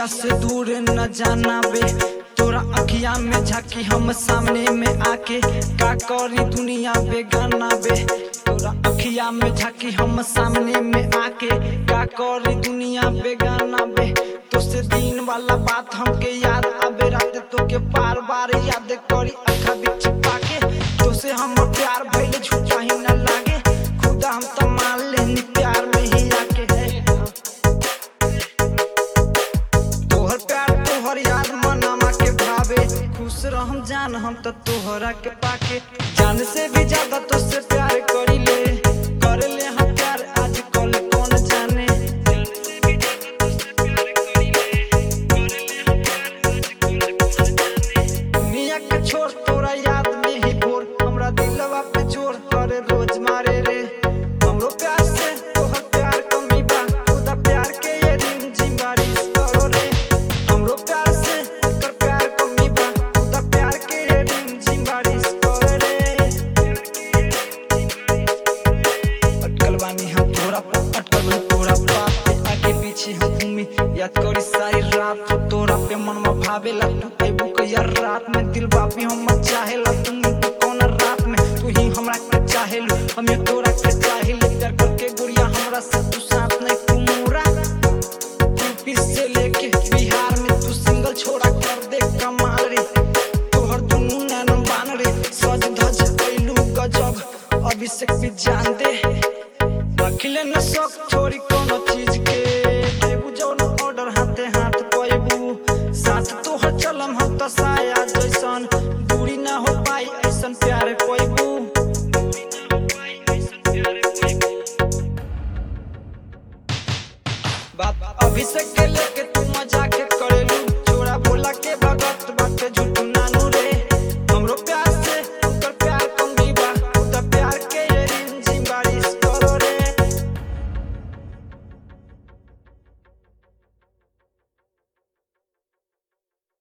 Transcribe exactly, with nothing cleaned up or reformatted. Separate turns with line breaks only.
अखिया से दूर न जाना बे, तोरा अखिया में झाकी हम सामने में आके का करी दुनिया बेगाना बे। तोरा अखिया में झाकी हम सामने में आके का करी दुनिया बेगाना बे। तो से दिन वाला बात हमके याद आबे, रात तो के बार बार याद करी अखा बिच पाके। तो से हम प्यार भइले झूठा ही न लागे, खुदा हम तो मान लेनी प्यार में ही आके है। तोहर प्यार तोहर याद मनामा के भावे, खुश रहम जान हम तो तोहरा के पाके। जान से भी ज्यादा तो से प्यार करी ले, कर ले हम प्यार आज कल कौन जाने। जान से भी ज्यादा तो से प्यार करी ले, कर ले हम प्यार आज कल कौन जाने। दुनिया के छोड़ तोरा याद में ही भोर, हमरा दिलवा पे जोर करे रोज मारे रे। हमरो प्यार से तोहर प्यार कमी बा, खुदा प्यार के ये रिम जिम बारिश करो रे। हमरो प्यार से कर प्यार कमी बा, खुदा प्यार के ये रिम जिम बारिश करो रे। अटकल बानी हम तोरा पर, अटकल बानी तोरा बात पे, आगे पीछे हम घूमी याद करी सारी रात। तोरा पे मनवा भावेला तू एबू कहिया रात में, दिल बापी हम चाहेला तुम तू कौन रात में। तू ही हमरा के चाहेलू हम ये तोरा के चाहेली, प्यार करके गुड़िया हमरा से तू साथ नहीं तू मोरा। यूपी से लेके बिहार में तू सिंगल छोड़ा कर दे कमाल रे। तोहर दुनू नैन बान रे, सज धज कैलू गजब अभिषेक भी जान दे। रखिले न शौक छोड़ी कोनो चीज के, देबू जौन ऑर्डर हाथे हाथ पैबू। साथ तोहर चलम हम तो साया जैसन, दूरी ना हो पाई ऐसन प्यार पैबू।